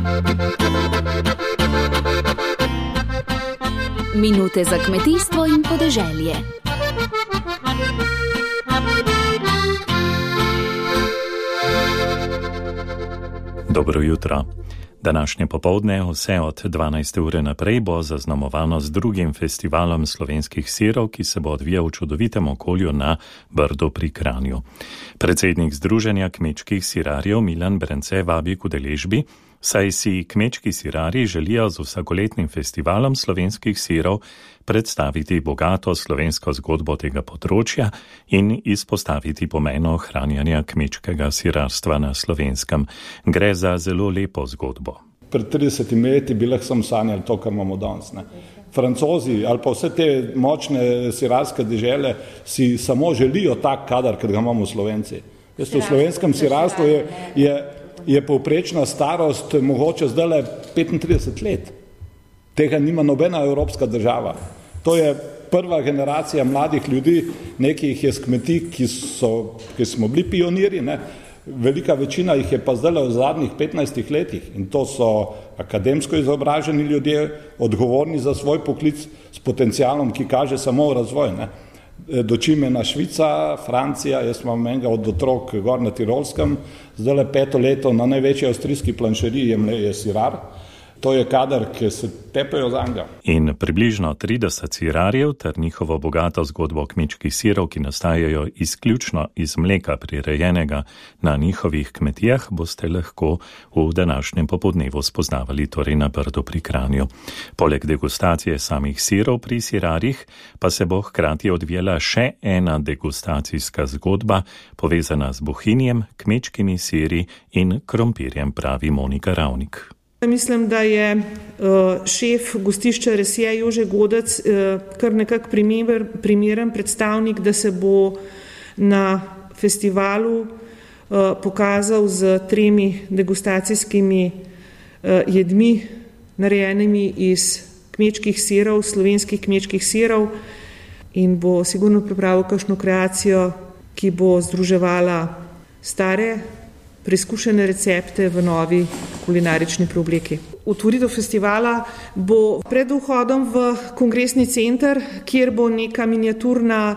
Minute za kmetijstvo in podeželje. Dobro jutro. Današnje popoldne, vse od 12. ure naprej, bo zaznamovano z drugim festivalom slovenskih sirov, ki se bo odvijal v čudovitem okolju na Brdu pri Kranju. Predsednik Združenja kmečkih sirarjev Milan Brence vabi k udeležbi, saj si kmečki sirarji želijo z vsakoletnim festivalom slovenskih sirov predstaviti bogato slovensko zgodbo tega področja in izpostaviti pomen ohranjanja kmečkega sirarstva na Slovenskem. Gre za zelo lepo zgodbo. Pred 30 leti bi lahko sam sanjali to, kar imamo danes. Francozi ali pa vse te močne sirarske dežele si samo želijo tak kadar, kot ga imamo Slovenci. V slovenskem sirarstvu je povprečna starost mogoče zdaj 35 let. Tega nima nobena evropska država. To je prva generacija mladih ljudi, nekih je z kmetij, ki smo bili pionirji, velika večina jih je pa zdaj v zadnjih 15 letih in to so akademsko izobraženi ljudje, odgovorni za svoj poklic s potencialom, ki kaže samo razvoj. Dočimena Švica, Francija, jaz imam enega od otrok gor na Tirolskem, zdaj 5. leto na največji avstrijski planšeriji je sirar. To je kadar, ki se tepejo za njega. In približno 30 sirarjev ter njihovo bogato zgodbo kmečkih sirov, ki nastajajo izključno iz mleka prirejenega na njihovih kmetijah, boste lahko v današnjem popoldnevu spoznavali torej na Brdu pri Kranju. Poleg degustacije samih sirov pri sirarjih pa se bo hkrati odvijala še ena degustacijska zgodba, povezana z bohinjem, kmečkimi siri in krompirjem, pravi Monika Ravnik. Mislim, da je šef gostišča Resje Jože Godec kar nekak primeren predstavnik, da se bo na festivalu pokazal z 3 degustacijskimi jedmi, narejenimi iz kmečkih sirov, slovenskih kmečkih sirov, in bo sigurno pripravil kakšno kreacijo, ki bo združevala stare preizkušene recepte v novi kulinarični preobleki. Otvoritev festivala bo pred vhodom v kongresni center, kjer bo neka miniaturna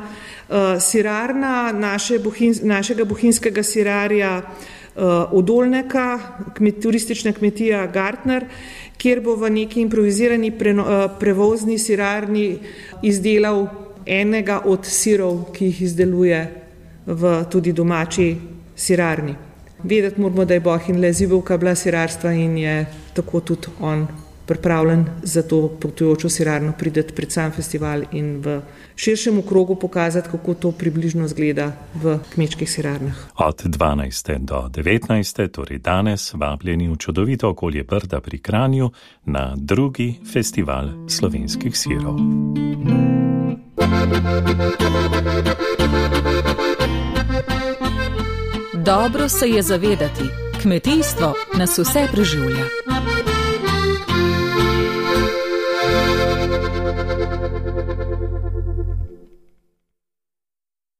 sirarna našega bohinjskega sirarja Odolneka, turistična kmetija Gartner, kjer bo v neki improvizirani prevozni sirarni izdelal enega od sirov, ki jih izdeluje v tudi domači sirarni. Vedeti moramo, da je Bohinj le zibelka bila sirarstva in je tako tudi on pripravljen za to potujočo sirarno prideti pred sam festival in v širšem krogu pokazati, kako to približno zgleda v kmečkih sirarnah. Od 12. do 19. torej danes vabljeni v čudovito okolje Brda pri Kranju na drugi festival slovenskih sirov. Dobro se je zavedati, kmetijstvo nas vse preživlja.